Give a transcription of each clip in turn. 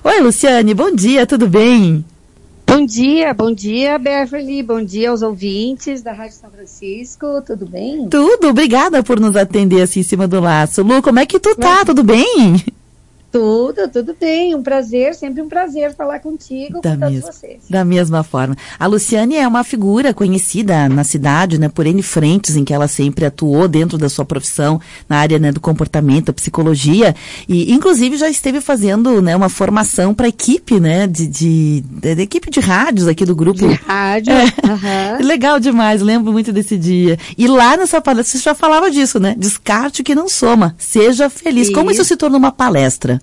Oi, Luciane, bom dia, tudo bem? Bom dia, Beverly, bom dia aos ouvintes da Rádio São Francisco, tudo bem? Tudo, obrigada por nos atender assim em cima do laço. Lu, como é que tu tá? Tudo bem? Tudo bem, sempre um prazer falar contigo, com todos vocês. Da mesma forma. A Luciane é uma figura conhecida na cidade, né, por N frentes em que ela sempre atuou dentro da sua profissão, na área, né, do comportamento, da psicologia, e inclusive já esteve fazendo, né, uma formação para a equipe, né, da equipe de rádios aqui do grupo. De rádio, Legal demais, lembro muito desse dia. E lá nessa palestra você já falava disso, né, descarte o que não soma, seja feliz. Como isso se tornou uma palestra?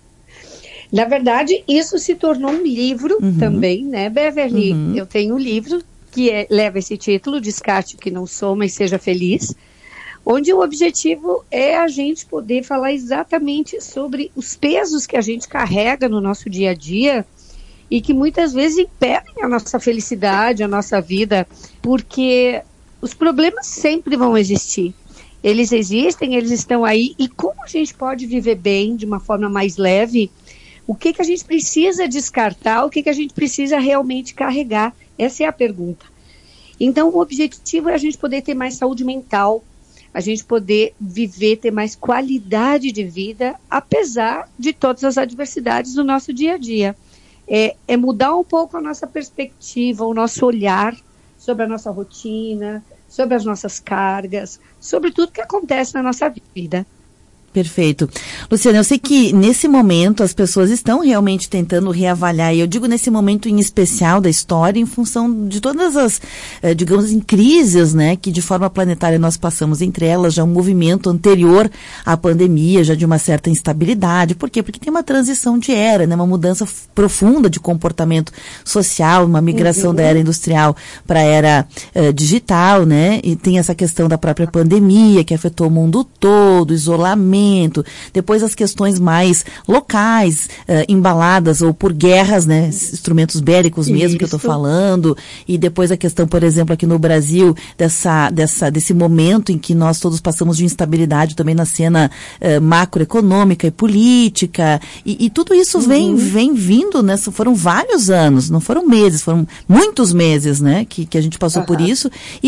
Na verdade, isso se tornou um livro também, né, Beverly? Eu tenho um livro que leva esse título, Descarte o que não soma e seja feliz, onde o objetivo é a gente poder falar exatamente sobre os pesos que a gente carrega no nosso dia a dia e que muitas vezes impedem a nossa felicidade, a nossa vida, porque os problemas sempre vão existir. Eles existem, eles estão aí, e como a gente pode viver bem, de uma forma mais leve? O que a gente precisa descartar, o que a gente precisa realmente carregar? Essa é a pergunta. Então, o objetivo é a gente poder ter mais saúde mental, a gente poder viver, ter mais qualidade de vida, apesar de todas as adversidades do nosso dia a dia. É mudar um pouco a nossa perspectiva, o nosso olhar sobre a nossa rotina, sobre as nossas cargas, sobre tudo que acontece na nossa vida. Perfeito. Luciana, eu sei que nesse momento as pessoas estão realmente tentando reavaliar, e eu digo nesse momento em especial da história, em função de todas as, digamos, em crises, né, que de forma planetária nós passamos, entre elas já um movimento anterior à pandemia, já de uma certa instabilidade. Por quê? Porque tem uma transição de era, né, uma mudança profunda de comportamento social, uma migração da era industrial para a era digital, né, e tem essa questão da própria pandemia que afetou o mundo todo, isolamento, depois as questões mais locais, embaladas ou por guerras, né, instrumentos bélicos mesmo que eu estou falando, e depois a questão, por exemplo, aqui no Brasil, desse momento em que nós todos passamos de instabilidade também na cena macroeconômica e política, e tudo isso vem vindo, né, foram vários anos, não foram meses, foram muitos meses, né, que a gente passou por isso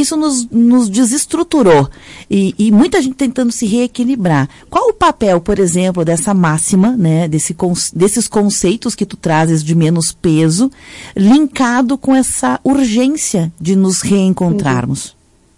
nos desestruturou, e muita gente tentando se reequilibrar. Qual o papel, por exemplo, dessa máxima, né, desses conceitos que tu trazes de menos peso, linkado com essa urgência de nos reencontrarmos?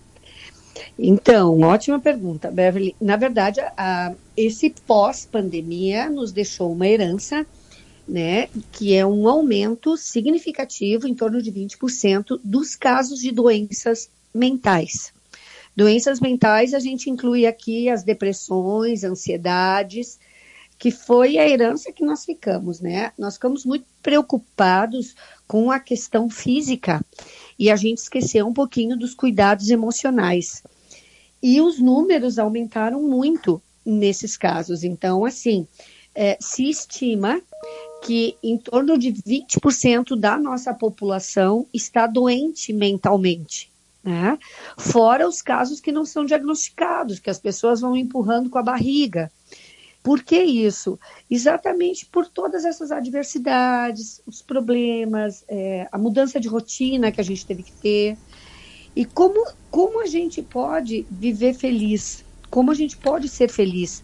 Então, ótima pergunta, Beverly. Na verdade, esse pós-pandemia nos deixou uma herança, né, que é um aumento significativo, em torno de 20%, dos casos de doenças mentais. Doenças mentais, a gente inclui aqui as depressões, ansiedades, que foi a herança que nós ficamos, né? Nós ficamos muito preocupados com a questão física e a gente esqueceu um pouquinho dos cuidados emocionais. E os números aumentaram muito nesses casos. Então, assim, se estima que em torno de 20% da nossa população está doente mentalmente. Né? Fora os casos que não são diagnosticados, que as pessoas vão empurrando com a barriga. Por que isso? Exatamente por todas essas adversidades, os problemas, a mudança de rotina que a gente teve que ter. E como a gente pode viver feliz? Como a gente pode ser feliz?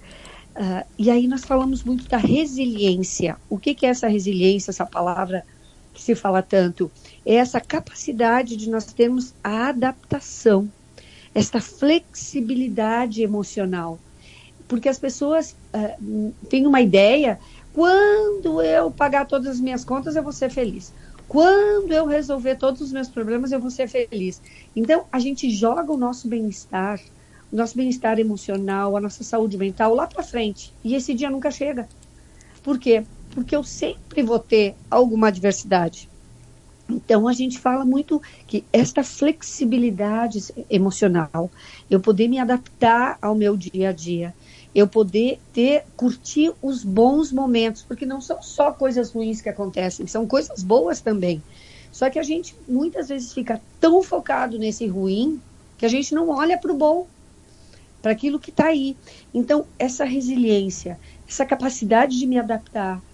E aí nós falamos muito da resiliência. O que é essa resiliência, essa palavra que se fala tanto? É essa capacidade de nós termos a adaptação, essa flexibilidade emocional. Porque as pessoas têm uma ideia, quando eu pagar todas as minhas contas, eu vou ser feliz. Quando eu resolver todos os meus problemas, eu vou ser feliz. Então, a gente joga o nosso bem-estar emocional, a nossa saúde mental lá para frente. E esse dia nunca chega. Por quê? Porque eu sempre vou ter alguma adversidade. Então, a gente fala muito que esta flexibilidade emocional, eu poder me adaptar ao meu dia a dia, eu poder curtir os bons momentos, porque não são só coisas ruins que acontecem, são coisas boas também. Só que a gente muitas vezes fica tão focado nesse ruim que a gente não olha para o bom, para aquilo que está aí. Então, essa resiliência, essa capacidade de me adaptar,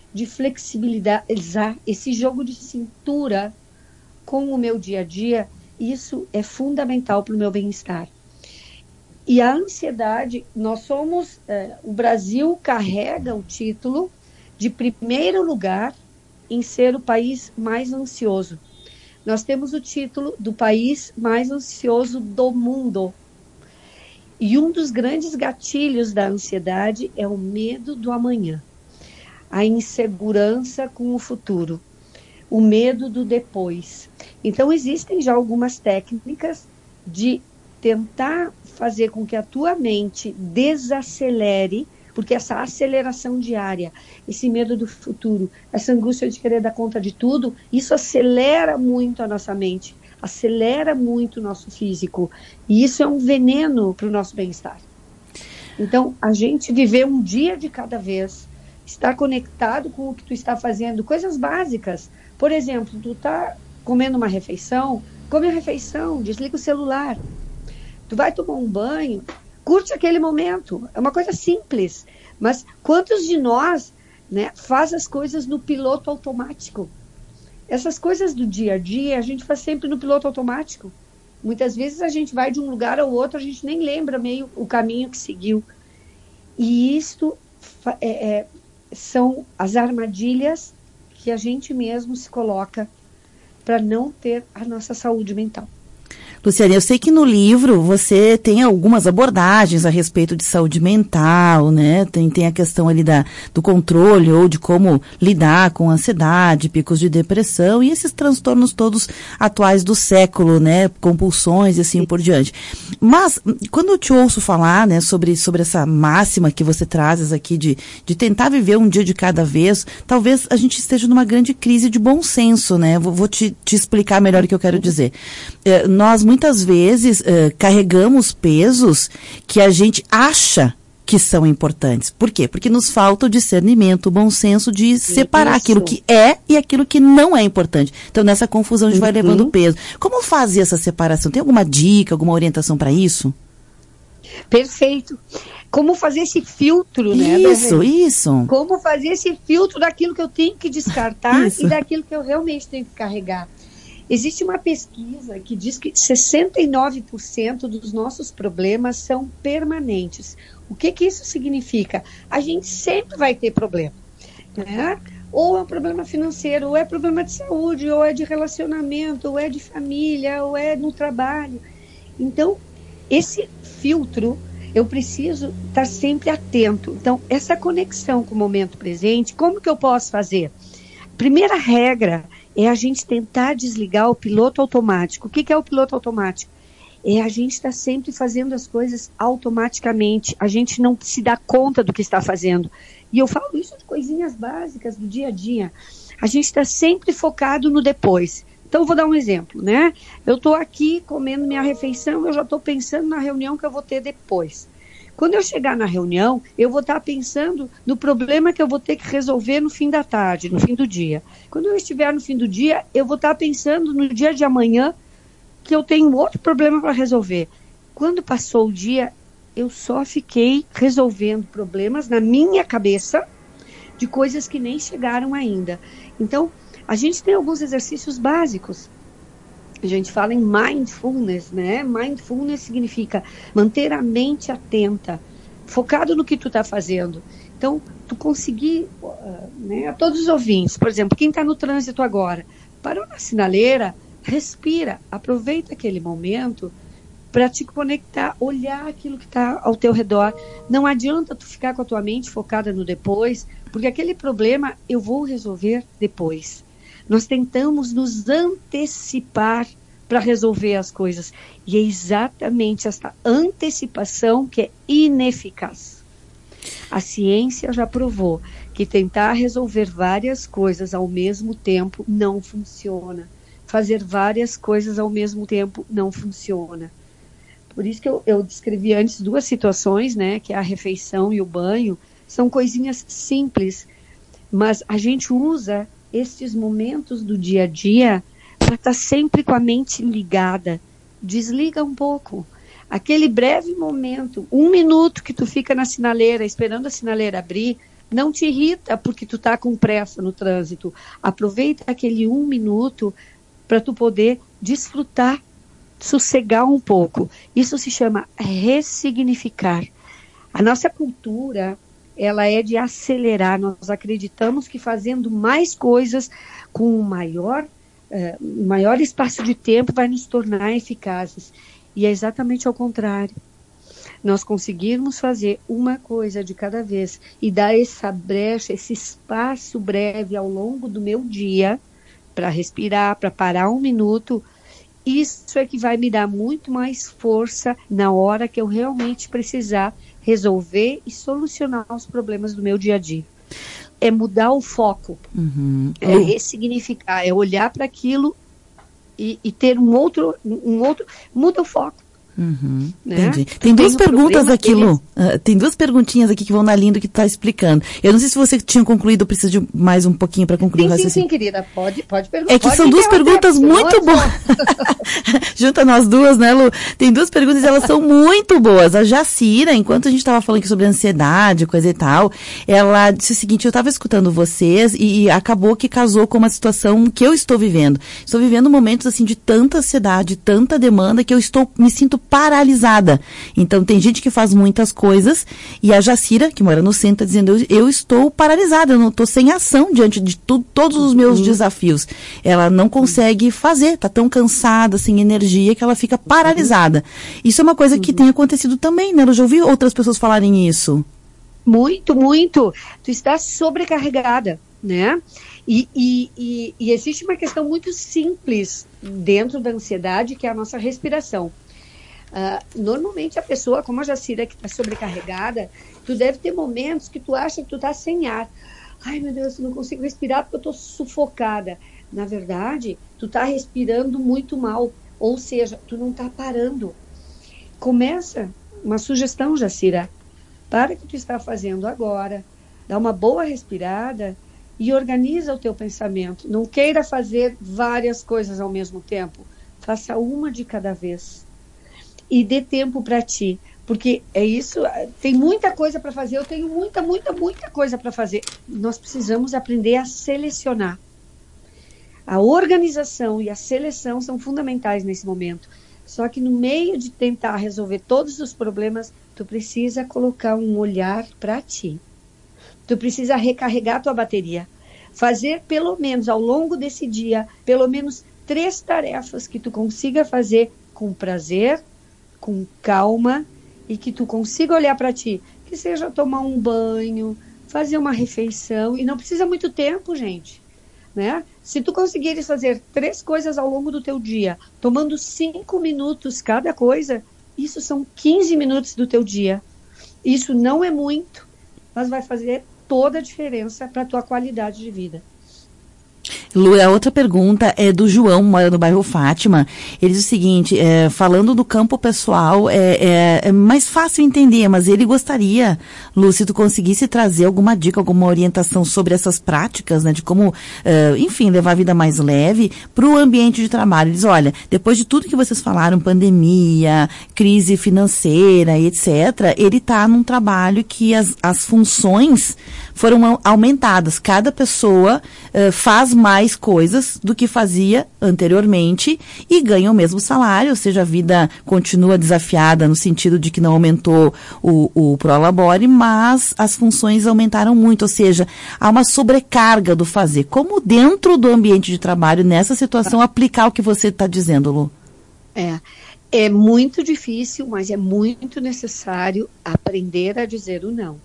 de flexibilizar esse jogo de cintura com o meu dia a dia, isso é fundamental para o meu bem-estar. E a ansiedade, o Brasil carrega o título de primeiro lugar em ser o país mais ansioso. Nós temos o título do país mais ansioso do mundo. E um dos grandes gatilhos da ansiedade é o medo do amanhã, a insegurança com o futuro, o medo do depois. Então, existem já algumas técnicas de tentar fazer com que a tua mente desacelere, porque essa aceleração diária, esse medo do futuro, essa angústia de querer dar conta de tudo, isso acelera muito a nossa mente, acelera muito o nosso físico. E isso é um veneno para o nosso bem-estar. Então, a gente viver um dia de cada vez, estar conectado com o que tu está fazendo, coisas básicas. Por exemplo, tu está comendo uma refeição, come a refeição, desliga o celular. Tu vai tomar um banho, curte aquele momento. É uma coisa simples, mas quantos de nós, né, faz as coisas no piloto automático? Essas coisas do dia a dia, a gente faz sempre no piloto automático. Muitas vezes a gente vai de um lugar ao outro, a gente nem lembra meio o caminho que seguiu. E isto são as armadilhas que a gente mesmo se coloca para não ter a nossa saúde mental. Luciane, eu sei que no livro você tem algumas abordagens a respeito de saúde mental, né? Tem a questão ali do controle ou de como lidar com ansiedade, picos de depressão e esses transtornos todos atuais do século, né? Compulsões e assim por diante. Mas, quando eu te ouço falar, né, sobre essa máxima que você trazes aqui de tentar viver um dia de cada vez, talvez a gente esteja numa grande crise de bom senso, né? Vou te explicar melhor o que eu quero dizer. Nós muitas vezes carregamos pesos que a gente acha que são importantes. Por quê? Porque nos falta o discernimento, o bom senso de separar aquilo que é e aquilo que não é importante. Então, nessa confusão, a gente vai levando peso. Como fazer essa separação? Tem alguma dica, alguma orientação para isso? Perfeito. Como fazer esse filtro, né? Isso. Como fazer esse filtro daquilo que eu tenho que descartar e daquilo que eu realmente tenho que carregar. Existe uma pesquisa que diz que 69% dos nossos problemas são permanentes. O que isso significa? A gente sempre vai ter problema, né? Ou é um problema financeiro, ou é problema de saúde, ou é de relacionamento, ou é de família, ou é no trabalho. Então, esse filtro, eu preciso estar sempre atento. Então, essa conexão com o momento presente, como que eu posso fazer? Primeira regra é a gente tentar desligar o piloto automático. O que é o piloto automático? É a gente estar sempre fazendo as coisas automaticamente. A gente não se dá conta do que está fazendo. E eu falo isso de coisinhas básicas do dia a dia. A gente está sempre focado no depois. Então, eu vou dar um exemplo, né? Eu estou aqui comendo minha refeição, eu já estou pensando na reunião que eu vou ter depois. Quando eu chegar na reunião, eu vou estar pensando no problema que eu vou ter que resolver no fim da tarde, no fim do dia. Quando eu estiver no fim do dia, eu vou estar pensando no dia de amanhã que eu tenho outro problema para resolver. Quando passou o dia, eu só fiquei resolvendo problemas na minha cabeça de coisas que nem chegaram ainda. Então, a gente tem alguns exercícios básicos. A gente fala em mindfulness, né? Mindfulness significa manter a mente atenta, focado no que tu está fazendo. Então, tu conseguir, né, a todos os ouvintes, por exemplo, quem está no trânsito agora, parou na sinaleira, respira, aproveita aquele momento para te conectar, olhar aquilo que está ao teu redor. Não adianta tu ficar com a tua mente focada no depois, porque aquele problema eu vou resolver depois. Nós tentamos nos antecipar para resolver as coisas. E é exatamente essa antecipação que é ineficaz. A ciência já provou que tentar resolver várias coisas ao mesmo tempo não funciona. Fazer várias coisas ao mesmo tempo não funciona. Por isso que eu descrevi antes duas situações, né, que é a refeição e o banho. São coisinhas simples, mas a gente usa estes momentos do dia a dia para estar sempre com a mente ligada. Desliga um pouco. Aquele breve momento, 1 minuto que tu fica na sinaleira, esperando a sinaleira abrir, Não te irrita porque tu tá com pressa no trânsito. Aproveita aquele 1 minuto para tu poder desfrutar, sossegar um pouco. Isso se chama ressignificar. A nossa cultura, ela é de acelerar. Nós acreditamos que fazendo mais coisas com um maior espaço de tempo vai nos tornar eficazes. E é exatamente ao contrário. Nós conseguirmos fazer uma coisa de cada vez e dar essa brecha, esse espaço breve ao longo do meu dia para respirar, para parar 1 minuto, isso é que vai me dar muito mais força na hora que eu realmente precisar resolver e solucionar os problemas do meu dia a dia. É mudar o foco, é ressignificar, é olhar para aquilo e ter um outro, muda o foco. Né? Entendi. Tem duas perguntas aqui, Lu. Tem duas perguntinhas aqui que vão na linha do que tu está explicando. Eu não sei se você tinha concluído ou precisa de mais um pouquinho para concluir o raciocínio. Sim, querida. Pode perguntar. É que são duas perguntas muito boas. Junta nós duas, né, Lu? Tem duas perguntas e elas são muito boas. A Jacira, enquanto a gente estava falando aqui sobre ansiedade, coisa e tal, ela disse o seguinte: eu estava escutando vocês e acabou que casou com uma situação que eu estou vivendo. Estou vivendo momentos assim de tanta ansiedade, tanta demanda que eu me sinto paralisada. Então, tem gente que faz muitas coisas e a Jacira, que mora no centro, está dizendo, eu estou paralisada, eu não estou sem ação diante de todos os meus desafios. Ela não consegue fazer, está tão cansada, sem energia, que ela fica paralisada. Isso é uma coisa que tem acontecido também, né? Eu já ouvi outras pessoas falarem isso. Muito, muito. Tu está sobrecarregada, né? E existe uma questão muito simples dentro da ansiedade, que é a nossa respiração. Normalmente a pessoa, como a Jacira, que está sobrecarregada, tu deve ter momentos que tu acha que tu está sem ar. Ai, meu Deus, eu não consigo respirar porque eu estou sufocada. Na verdade, tu está respirando muito mal, ou seja, tu não está parando. Começa uma sugestão, Jacira. Para o que tu está fazendo agora, dá uma boa respirada e organiza o teu pensamento. Não queira fazer várias coisas ao mesmo tempo. Faça uma de cada vez. E dê tempo para ti, porque é isso, tem muita coisa para fazer, eu tenho muita coisa para fazer. Nós precisamos aprender a selecionar. A organização e a seleção são fundamentais nesse momento. Só que no meio de tentar resolver todos os problemas, tu precisa colocar um olhar para ti. Tu precisa recarregar tua bateria. Fazer pelo menos ao longo desse dia, pelo menos 3 tarefas que tu consiga fazer com prazer, com calma, e que tu consiga olhar para ti, que seja tomar um banho, fazer uma refeição, e não precisa muito tempo, gente, né? Se tu conseguires fazer 3 coisas ao longo do teu dia, tomando 5 minutos cada coisa, isso são 15 minutos do teu dia. Isso não é muito, mas vai fazer toda a diferença para a tua qualidade de vida. Lu, a outra pergunta é do João, mora no bairro Fátima. Ele diz o seguinte, falando do campo pessoal, é mais fácil entender, mas ele gostaria, Lu, se tu conseguisse trazer alguma dica, alguma orientação sobre essas práticas, né, de como, enfim, levar a vida mais leve para o ambiente de trabalho. Ele diz, olha, depois de tudo que vocês falaram, pandemia, crise financeira e etc., ele está num trabalho que as funções foram aumentadas. Cada pessoa faz mais coisas do que fazia anteriormente e ganha o mesmo salário, ou seja, a vida continua desafiada no sentido de que não aumentou o prolabore, mas as funções aumentaram muito, ou seja, há uma sobrecarga do fazer. Como dentro do ambiente de trabalho, nessa situação, aplicar o que você está dizendo, Lu? É muito difícil, mas é muito necessário aprender a dizer o não.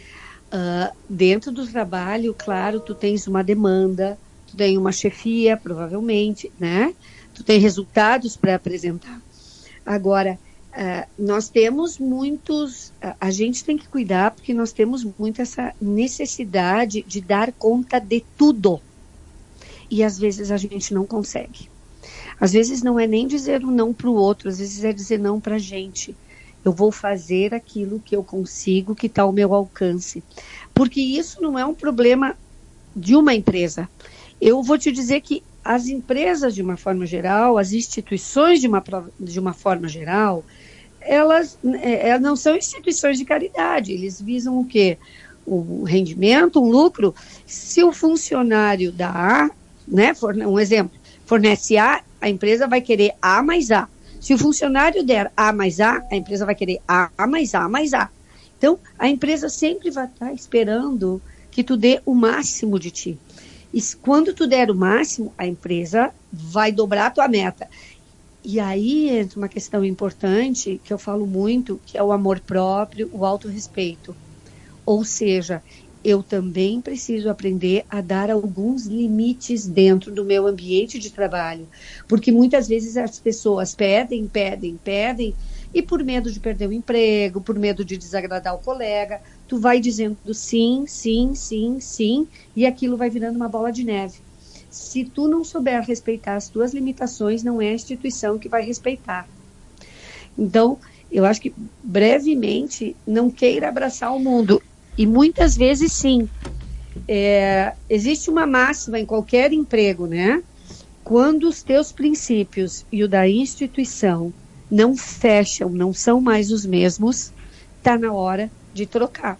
Dentro do trabalho, claro, tu tens uma demanda, tu tem uma chefia, provavelmente, né? Tu tem resultados para apresentar. Agora, nós temos muitos... A gente tem que cuidar porque nós temos muito essa necessidade de dar conta de tudo. E às vezes a gente não consegue. Às vezes não é nem dizer um não para o outro, às vezes é dizer não para a gente. Eu vou fazer aquilo que eu consigo, que está ao meu alcance. Porque isso não é um problema de uma empresa. Eu vou te dizer que as empresas, de uma forma geral, as instituições, de uma forma geral, elas não são instituições de caridade. Eles visam o quê? um rendimento, um lucro, se o funcionário da A, né, um exemplo, fornece A, a empresa vai querer A mais A. Se o funcionário der A mais A, a empresa vai querer A mais A mais A. Então, a empresa sempre vai estar esperando que tu dê o máximo de ti. E quando tu der o máximo, a empresa vai dobrar a tua meta. E aí entra uma questão importante, que eu falo muito, que é o amor próprio, o autorrespeito. Ou seja, eu também preciso aprender a dar alguns limites dentro do meu ambiente de trabalho. Porque muitas vezes as pessoas pedem, e por medo de perder o emprego, por medo de desagradar o colega, tu vai dizendo sim, e aquilo vai virando uma bola de neve. Se tu não souber respeitar as tuas limitações, não é a instituição que vai respeitar. Então, eu acho que brevemente não queira abraçar o mundo. E muitas vezes sim. Existe uma máxima em qualquer emprego, né? Quando os teus princípios e o da instituição não fecham, não são mais os mesmos, está na hora de trocar.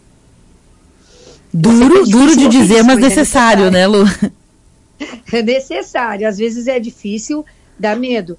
Duro de dizer, mas necessário, né, Lu? É necessário. Às vezes é difícil, dá medo.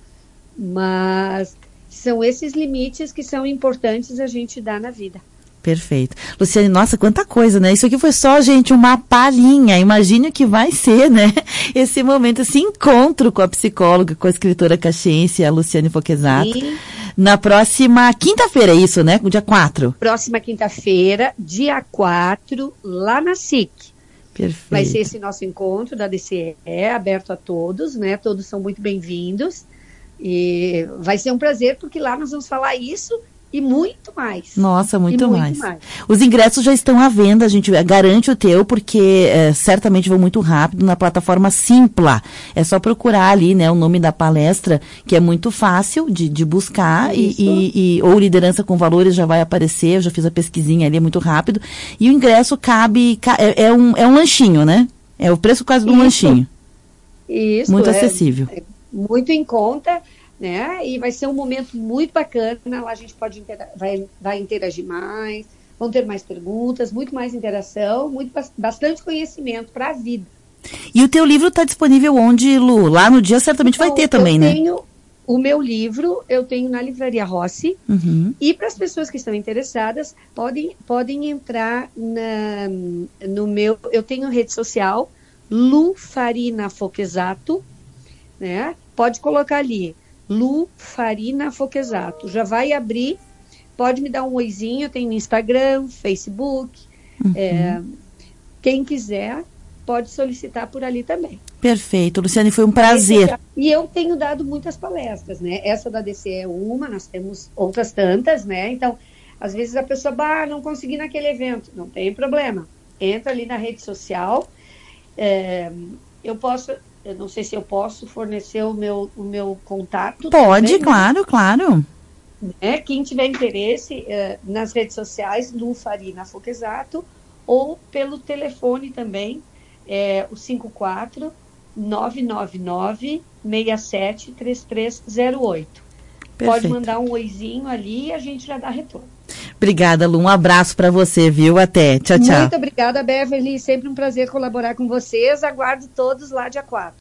Mas são esses limites que são importantes a gente dar na vida. Perfeito. Luciane, nossa, quanta coisa, né? Isso aqui foi só, gente, uma palhinha. Imagine o que vai ser, né? Esse momento, esse encontro com a psicóloga, com a escritora caxiense, a Luciane Fochesato. Sim. Na próxima quinta-feira, é isso, né? Dia 4. Próxima quinta-feira, dia 4, lá na SIC. Perfeito. Vai ser esse nosso encontro da DCE, aberto a todos, né? Todos são muito bem-vindos. E vai ser um prazer, porque lá nós vamos falar isso e muito mais. Nossa, muito mais. Os ingressos já estão à venda, a gente garante o teu, porque certamente vão muito rápido na plataforma Simpla. É só procurar ali, né, o nome da palestra, que é muito fácil de buscar, ou Liderança com Valores já vai aparecer, eu já fiz a pesquisinha ali, é muito rápido. E o ingresso é um lanchinho, né? É o preço quase de um lanchinho. Isso. Muito acessível. Muito em conta, né? E vai ser um momento muito bacana. Lá a gente pode vai interagir mais, vão ter mais perguntas, muito mais interação, bastante conhecimento para a vida. E o teu livro está disponível onde, Lu? Lá no dia certamente vai ter também, né? O meu livro eu tenho na Livraria Rossi. Uhum. E para as pessoas que estão interessadas, podem entrar no meu... Eu tenho rede social, Lu Farina Fochesato, né? Pode colocar ali, Lu Farina Fochesato. Já vai abrir, pode me dar um oizinho, eu tenho Instagram, Facebook. Uhum. Quem quiser, pode solicitar por ali também. Perfeito. Luciane, foi um prazer. E eu tenho dado muitas palestras, né? Essa da DCE é uma, nós temos outras tantas, né? Então, às vezes a pessoa, não consegui naquele evento. Não tem problema. Entra ali na rede social. Eu não sei se eu posso fornecer o meu contato. Pode, também, claro. Quem tiver interesse, nas redes sociais, Lu Farina Fochesato, ou pelo telefone também, o 54-999-673308. Pode mandar um oizinho ali e a gente já dá retorno. Obrigada, Lu. Um abraço para você, viu? Até. Tchau. Muito obrigada, Beverly. Sempre um prazer colaborar com vocês. Aguardo todos lá dia 4.